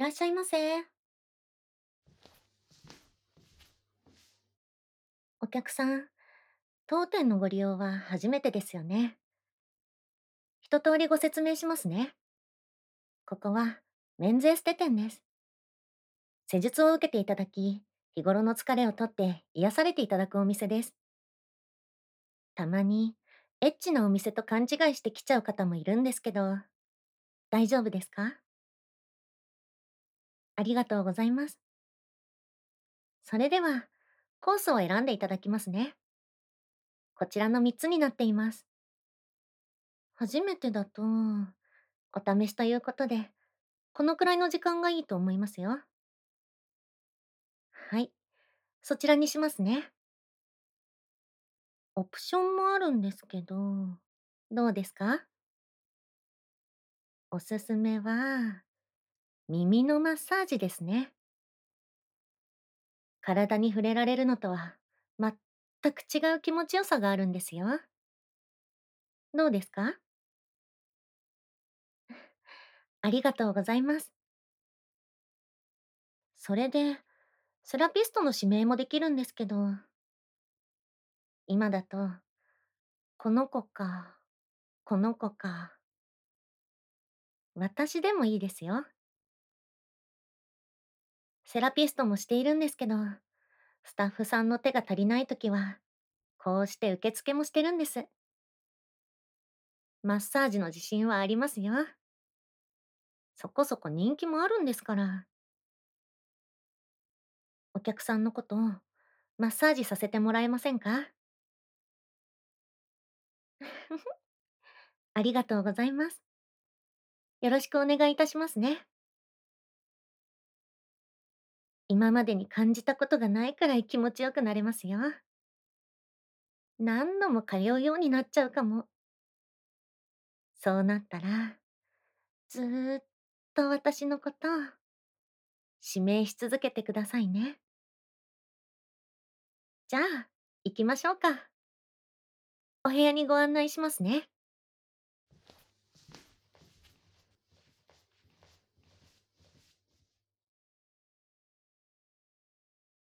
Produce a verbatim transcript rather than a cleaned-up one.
いらっしゃいませ。お客さん、当店のご利用は初めてですよね。一通りご説明しますね。ここはメンズエステ店です。施術を受けていただき、日頃の疲れをとって癒されていただくお店です。たまに、エッチなお店と勘違いして来ちゃう方もいるんですけど、大丈夫ですか？ありがとうございます。それでは、コースを選んでいただきますね。こちらのみっつになっています。初めてだと、お試しということで、このくらいの時間がいいと思いますよ。はい。そちらにしますね。オプションもあるんですけど、どうですか？おすすめは、耳のマッサージですね。体に触れられるのとは、全く違う気持ちよさがあるんですよ。どうですか？ありがとうございます。それで、セラピストの指名もできるんですけど、今だと、この子か、この子か、私でもいいですよ。セラピストもしているんですけど、スタッフさんの手が足りないときは、こうして受付もしてるんです。マッサージの自信はありますよ。そこそこ人気もあるんですから。お客さんのこと、マッサージさせてもらえませんか？ありがとうございます。よろしくお願いいたしますね。今までに感じたことがないくらい気持ちよくなれますよ。何度も通うようになっちゃうかも。そうなったら、ずーっと私のこと、指名し続けてくださいね。じゃあ、行きましょうか。お部屋にご案内しますね。